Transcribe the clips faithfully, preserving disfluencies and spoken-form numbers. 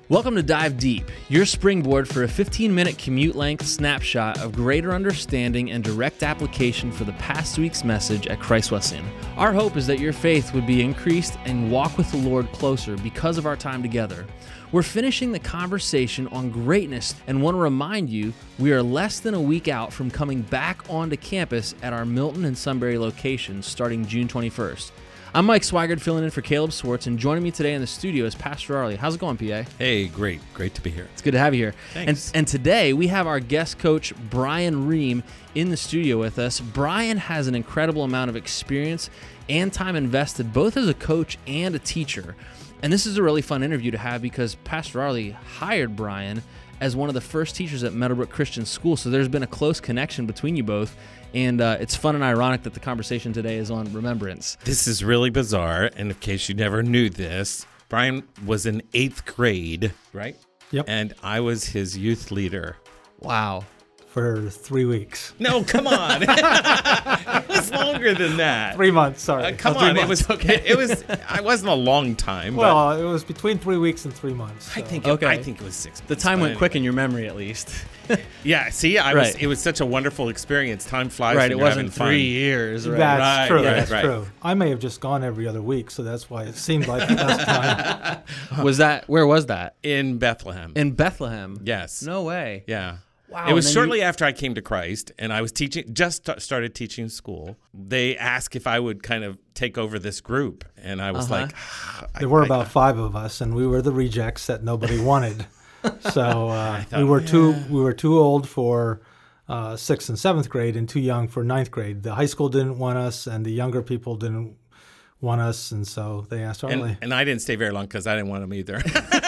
Welcome to Dive Deep, your springboard for a fifteen-minute commute-length snapshot of greater understanding and direct application for the past week's message at Christ Wesleyan. Our hope is that your faith would be increased and walk with the Lord closer because of our time together. We're finishing the conversation on greatness and want to remind you we are less than a week out from coming back onto campus at our Milton and Sunbury locations starting June twenty-first. I'm Mike Swigert, filling in for Caleb Swartz, and joining me today in the studio is Pastor Arlie. How's it going, P A? Hey, great. Great to be here. It's good to have you here. Thanks. And, and today we have our guest coach, Brian Ream, in the studio with us. Brian has an incredible amount of experience and time invested, both as a coach and a teacher. And this is a really fun interview to have because Pastor Arlie hired Brian as one of the first teachers at Meadowbrook Christian School. So there's been a close connection between you both. And uh, it's fun and ironic that the conversation today is on remembrance. This is really bizarre. And in case you never knew this, Brian was in eighth grade, right? Yep. And I was his youth leader. Wow. For three weeks. No, come on. It was longer than that. Three months, sorry. Uh, come Oh, three on. It months. was okay. It was. I wasn't a long time. Well, it was between three weeks and three months. but I so. think. Okay. It, I think it was six. The months, time but went quick anyway. in your memory, at least. Yeah. See, I was. Right. It was such a wonderful experience. Time flies. Right, when it you're wasn't having fun. three years. Right. That's Right, true. right, That's right. true. I may have just gone every other week, so that's why it seemed like less time. Was that, where was that? In Bethlehem. In Bethlehem? yes. No way. Yeah. Wow. It was and then shortly you- after I came to Christ, and I was teaching, just st- started teaching school. They asked if I would kind of take over this group, and I was Uh-huh. like, ah, I- There were I- about five of us, and we were the rejects that nobody wanted. So uh, thought, we were too yeah. we were too old for uh, sixth and seventh grade, and too young for ninth grade. The high school didn't want us, and the younger people didn't want us, and so they asked Arlie. and, and I didn't stay very long because I didn't want them either.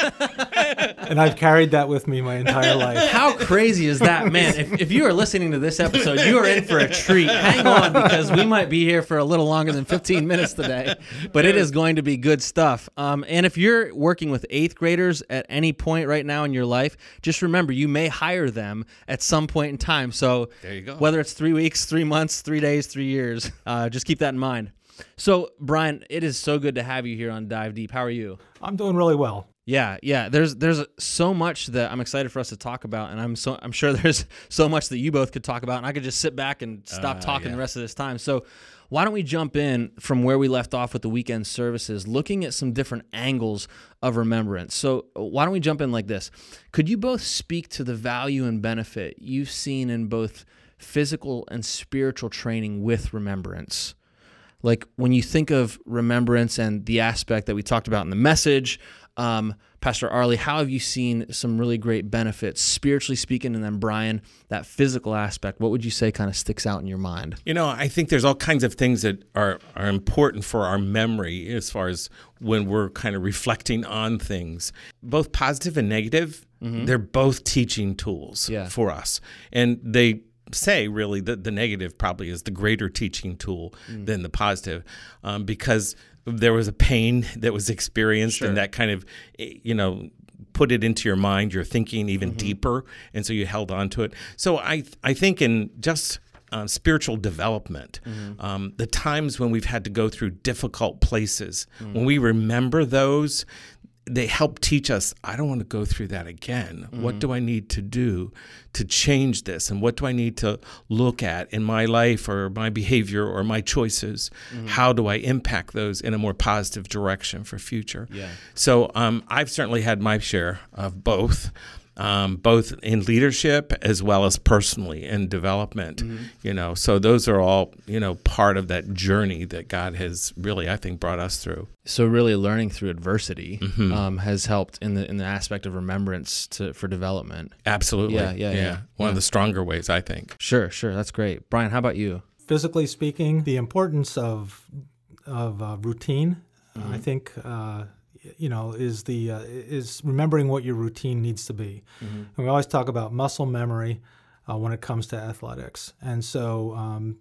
And I've carried that with me my entire life. How crazy is that? Man, if, if you are listening to this episode, you are in for a treat. Hang on, because we might be here for a little longer than fifteen minutes today, but it is going to be good stuff. Um, and if you're working with eighth graders at any point right now in your life, just remember you may hire them at some point in time. So There you go. whether it's three weeks, three months, three days, three years, uh, just keep that in mind. So, Brian, it is so good to have you here on Dive Deep. How are you? I'm doing really well. Yeah, yeah. There's there's so much that I'm excited for us to talk about, and I'm so I'm sure there's so much that you both could talk about, and I could just sit back and stop Uh, talking yeah. the rest of this time. So, why don't we jump in from where we left off with the weekend services, looking at some different angles of remembrance. So, why don't we jump in like this? Could you both speak to the value and benefit you've seen in both physical and spiritual training with remembrance? Like when you think of remembrance and the aspect that we talked about in the message, um, Pastor Arlie, how have you seen some really great benefits, spiritually speaking, and then Brian, that physical aspect, what would you say kind of sticks out in your mind? You know, I think there's all kinds of things that are, are important for our memory as far as when we're kind of reflecting on things, both positive and negative. Mm-hmm. They're both teaching tools Yeah. for us. And they say really that the negative probably is the greater teaching tool mm. than the positive, um, because there was a pain that was experienced Sure. and that kind of, you know, put it into your mind, your thinking even mm-hmm. deeper, and so you held on to it. So I I think in just uh, spiritual development, mm-hmm. um, the times when we've had to go through difficult places, mm. when we remember those, they help teach us, I don't want to go through that again. Mm-hmm. What do I need to do to change this? And what do I need to look at in my life or my behavior or my choices? Mm-hmm. How do I impact those in a more positive direction for future? Yeah. So um, I've certainly had my share of both. Um, both in leadership as well as personally in development, mm-hmm. you know, so those are all, you know, part of that journey that God has really, I think, brought us through. So really learning through adversity Mm-hmm. um, has helped in the in the aspect of remembrance to for development. Absolutely. Yeah, yeah, yeah. One Yeah. of the stronger ways, I think. Sure, sure. That's great. Brian, how about you? Physically speaking, the importance of of uh, routine, mm-hmm. I think, uh, you know, is the uh, is remembering what your routine needs to be. Mm-hmm. And we always talk about muscle memory uh, when it comes to athletics, and so um,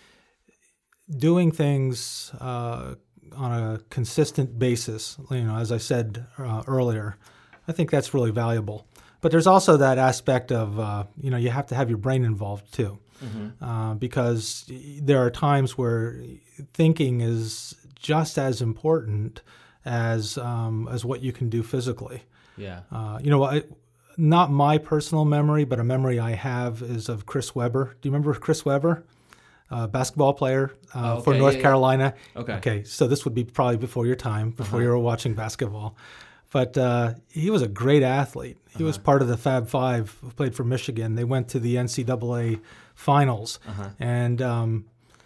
doing things uh, on a consistent basis. You know, as I said uh, earlier, I think that's really valuable. But there's also that aspect of uh, you know, you have to have your brain involved too. Mm-hmm. Uh, because there are times where thinking is just as important as um, as what you can do physically. Yeah. Uh, you know, I, not my personal memory, but a memory I have is of Chris Webber. Do you remember Chris Webber? Uh, basketball player uh, oh, okay. for North yeah, Carolina. Yeah. Okay. Okay, so this would be probably before your time, before uh-huh. you were watching basketball. But uh, he was a great athlete. He uh-huh. was part of the Fab Five who played for Michigan. They went to the N C double A finals. Uh-huh. And um,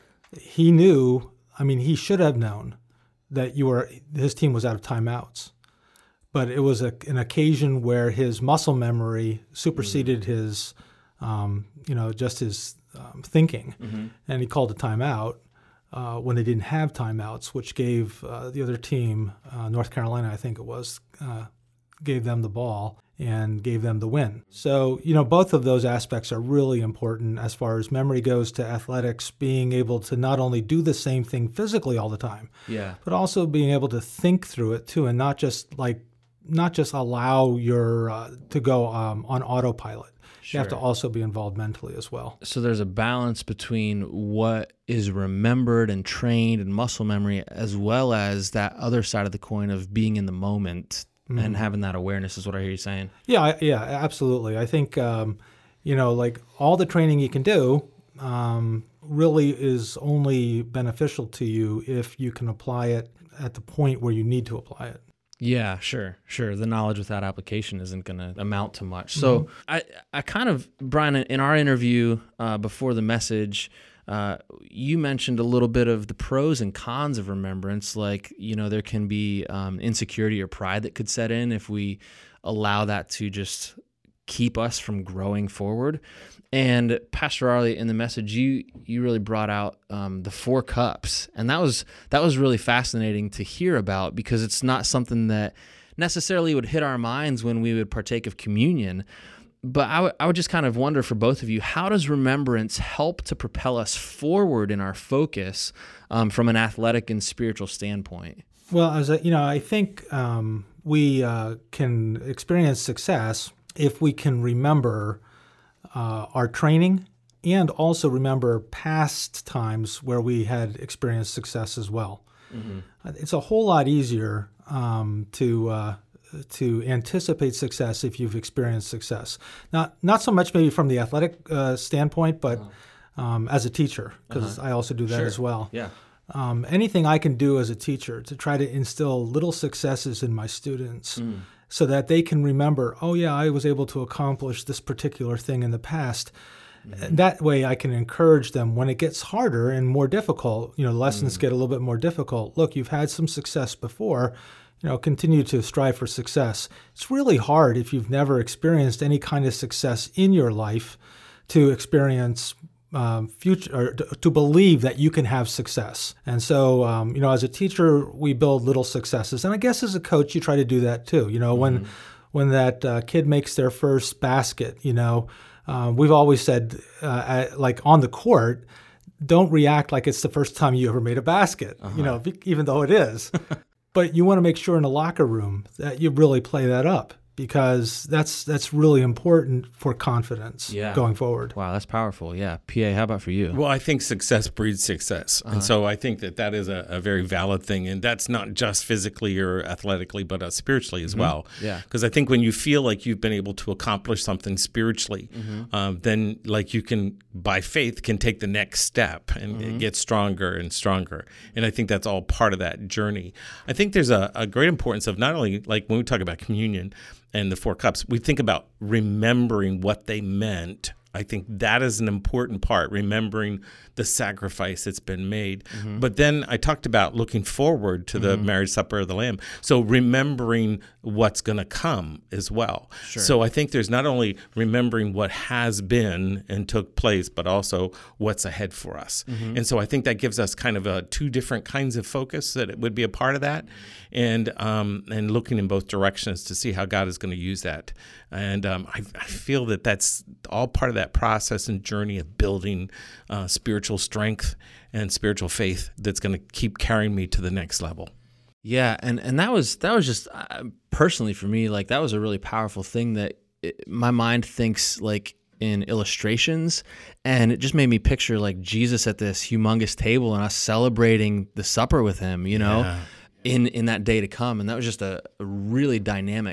he knew, I mean, he should have known that you were his team was out of timeouts. But it was a, an occasion where his muscle memory superseded mm-hmm. his, um, you know, just his um, thinking. Mm-hmm. And he called a timeout uh, when they didn't have timeouts, which gave uh, the other team, uh, North Carolina, I think it was, uh, gave them the ball and gave them the win. So, you know, both of those aspects are really important as far as memory goes to athletics, being able to not only do the same thing physically all the time, yeah, but also being able to think through it too, and not just like, not just allow your uh, to go um, on autopilot. Sure. You have to also be involved mentally as well. So there's a balance between what is remembered and trained and muscle memory, as well as that other side of the coin of being in the moment mm-hmm. and having that awareness is what I hear you saying. Yeah, I, yeah, absolutely. I think, um, you know, like all the training you can do um, really is only beneficial to you if you can apply it at the point where you need to apply it. Yeah, sure, sure. The knowledge without application isn't going to amount to much. So mm-hmm. I, I kind of, Brian, in our interview uh, before the message, uh, you mentioned a little bit of the pros and cons of remembrance. Like, you know, there can be um, insecurity or pride that could set in if we allow that to just keep us from growing forward. And Pastor Arlie, in the message, you you really brought out um, the four cups, and that was that was really fascinating to hear about, because it's not something that necessarily would hit our minds when we would partake of communion. But I, w- I would just kind of wonder for both of you, how does remembrance help to propel us forward in our focus um, from an athletic and spiritual standpoint? Well, as a, you know, I think um, we uh, can experience success if we can remember Uh, our training and also remember past times where we had experienced success as well. Mm-hmm. It's a whole lot easier um, to uh, to anticipate success if you've experienced success. Not not so much maybe from the athletic uh, standpoint, but uh-huh. um, as a teacher, because uh-huh. I also do that sure. as well. Yeah. Um, anything I can do as a teacher to try to instill little successes in my students mm. so that they can remember, oh, yeah, I was able to accomplish this particular thing in the past. Mm-hmm. That way I can encourage them when it gets harder and more difficult, you know, lessons mm. get a little bit more difficult. Look, you've had some success before, you know, continue to strive for success. It's really hard if you've never experienced any kind of success in your life to experience Um, future or to, to believe that you can have success. And so, um, you know, as a teacher, we build little successes, and I guess as a coach, you try to do that too. You know, mm-hmm. when when that uh, kid makes their first basket, you know, uh, we've always said, uh, at, like on the court, don't react like it's the first time you ever made a basket. Uh-huh. You know, even though it is, but you want to make sure in the locker room that you really play that up, because that's that's really important for confidence yeah. going forward. Wow, that's powerful. Yeah. P A, how about for you? Well, I think success breeds success. Uh-huh. And so I think that that is a, a very valid thing. And that's not just physically or athletically, but uh, spiritually as mm-hmm. well. Yeah. Because I think when you feel like you've been able to accomplish something spiritually, mm-hmm. um, then like you can, by faith, can take the next step and mm-hmm. get stronger and stronger. And I think that's all part of that journey. I think there's a, a great importance of not only, like when we talk about communion and the four cups, we think about remembering what they meant. I think that is an important part, remembering the sacrifice that's been made. Mm-hmm. But then I talked about looking forward to the mm-hmm. marriage supper of the Lamb. So remembering what's going to come as well. Sure. So I think there's not only remembering what has been and took place, but also what's ahead for us. Mm-hmm. And so I think that gives us kind of a two different kinds of focus that it would be a part of that, and um, and looking in both directions to see how God is going to use that. And um, I, I feel that that's all part of that process and journey of building uh, spiritual strength and spiritual faith that's going to keep carrying me to the next level. Yeah, and, and that was that was just uh, personally for me, like that was a really powerful thing that it, my mind thinks like in illustrations, and it just made me picture like Jesus at this humongous table and us celebrating the supper with him, you know, yeah. in in that day to come, and that was just a, a really dynamic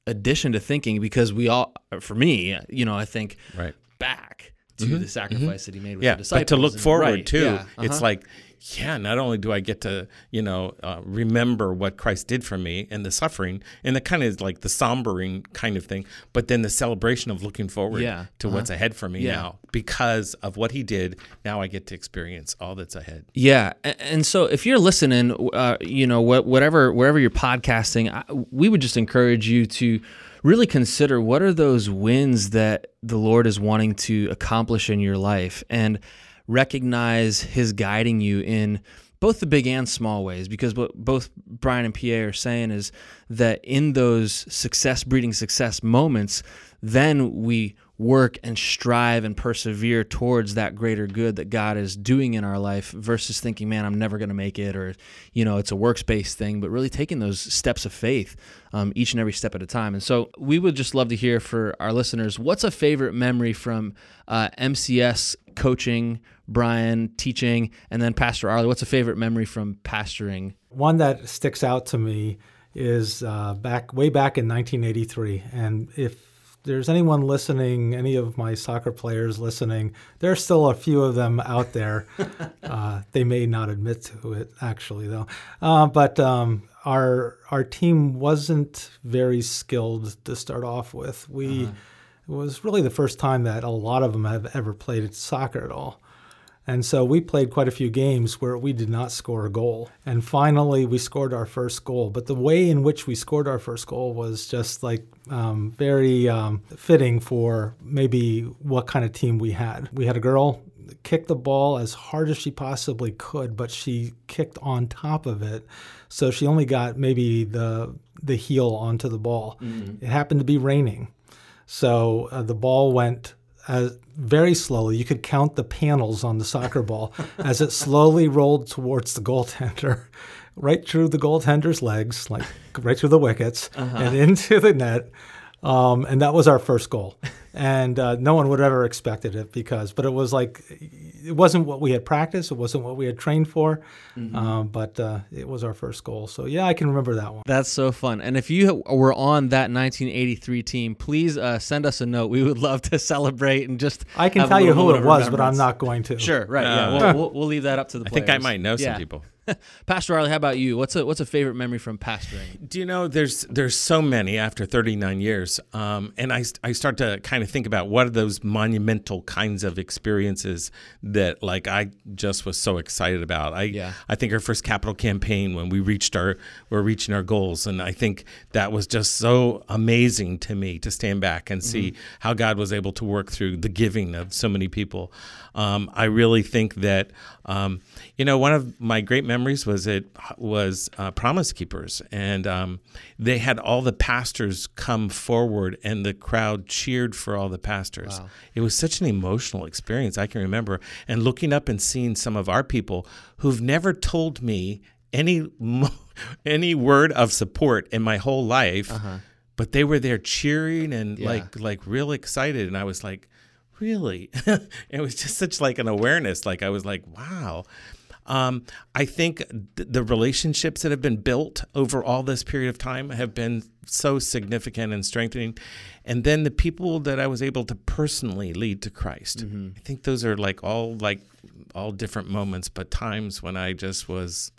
addition to thinking, because we all, for me, you know, I think right. back to mm-hmm. the sacrifice mm-hmm. that he made with yeah, the disciples. But to look and, forward right, too, yeah, uh-huh. it's like, yeah, not only do I get to, you know, uh, remember what Christ did for me and the suffering and the kind of like the sombering kind of thing, but then the celebration of looking forward yeah, to uh-huh. what's ahead for me yeah. now because of what he did. Now I get to experience all that's ahead. Yeah, and so if you're listening, uh, you know, whatever, wherever you're podcasting, I, we would just encourage you to really consider what are those wins that the Lord is wanting to accomplish in your life, and recognize his guiding you in both the big and small ways, because what both Brian and P A are saying is that in those success breeding success moments, then we work and strive and persevere towards that greater good that God is doing in our life, versus thinking, man, I'm never going to make it, or, you know, it's a works-based thing, but really taking those steps of faith um, each and every step at a time. And so we would just love to hear for our listeners, what's a favorite memory from uh, M C S coaching, Brian teaching, and then Pastor Arlie, what's a favorite memory from pastoring? One that sticks out to me is uh, back way back in nineteen eighty-three. And if there's anyone listening, any of my soccer players listening, there's still a few of them out there. uh, they may not admit to it, actually, though. Uh, but um, our our team wasn't very skilled to start off with. We uh-huh. It was really the first time that a lot of them have ever played soccer at all. And so we played quite a few games where we did not score a goal. And finally, we scored our first goal. But the way in which we scored our first goal was just like um, very um, fitting for maybe what kind of team we had. We had a girl kick the ball as hard as she possibly could, but she kicked on top of it. So she only got maybe the the heel onto the ball. Mm-hmm. It happened to be raining. So uh, the ball went Uh, very slowly. You could count the panels on the soccer ball as it slowly rolled towards the goaltender, right through the goaltender's legs, like right through the wickets, uh-huh. and into the net. Um, and that was our first goal. And uh, no one would have ever expected it because, but it was like, it wasn't what we had practiced. It wasn't what we had trained for, mm-hmm. um, but uh, it was our first goal. So yeah, I can remember that one. That's so fun. And if you were on that nineteen eighty-three team, please uh, send us a note. We would love to celebrate and just I can tell you who it was, but I'm not going to. Sure, right. Uh, yeah, we'll, we'll, we'll leave that up to the I players. think I might know some yeah. people. Pastor Arlie, how about you? What's a what's a favorite memory from pastoring? Do you know, there's there's so many after thirty-nine years, um, and I, I start to kind of think about what are those monumental kinds of experiences that like I just was so excited about. I yeah. I think our first capital campaign when we reached our we're reaching our goals, and I think that was just so amazing to me to stand back and see mm-hmm. how God was able to work through the giving of so many people. Um, I really think that um, you know, one of my great memories was it was uh, Promise Keepers, and um, they had all the pastors come forward, and the crowd cheered for all the pastors. Wow. It was such an emotional experience, I can remember, and looking up and seeing some of our people who've never told me any any word of support in my whole life, uh-huh. but they were there cheering and yeah. like like real excited, and I was like, really? It was just such like an awareness. Like I was like, wow. Um, I think th- the relationships that have been built over all this period of time have been so significant and strengthening. And then the people that I was able to personally lead to Christ. Mm-hmm. I think those are like all like all different moments, but times when I just was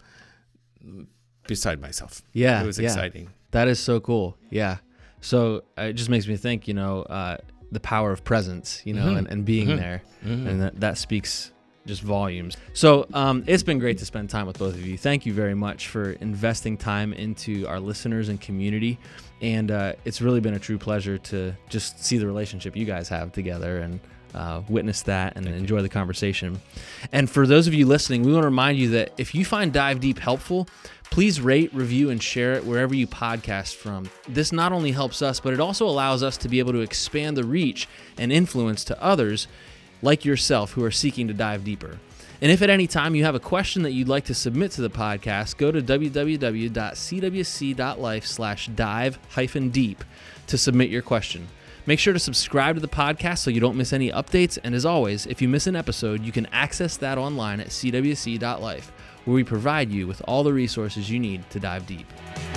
beside myself. Yeah. It was yeah. exciting. That is so cool. Yeah. So it just makes me think, you know, uh, the power of presence, you know, mm-hmm. and, and being mm-hmm. there. Mm-hmm. And that, that speaks just volumes. So um, it's been great to spend time with both of you. Thank you very much for investing time into our listeners and community. And uh, it's really been a true pleasure to just see the relationship you guys have together and uh, witness that and Thank enjoy you. the conversation. And for those of you listening, we want to remind you that if you find Dive Deep helpful, please rate, review, and share it wherever you podcast from. This not only helps us, but it also allows us to be able to expand the reach and influence to others like yourself who are seeking to dive deeper. And if at any time you have a question that you'd like to submit to the podcast, go to w w w dot c w c dot life slash dive hyphen deep to submit your question. Make sure to subscribe to the podcast so you don't miss any updates. And as always, if you miss an episode, you can access that online at c w c dot life, where we provide you with all the resources you need to dive deep.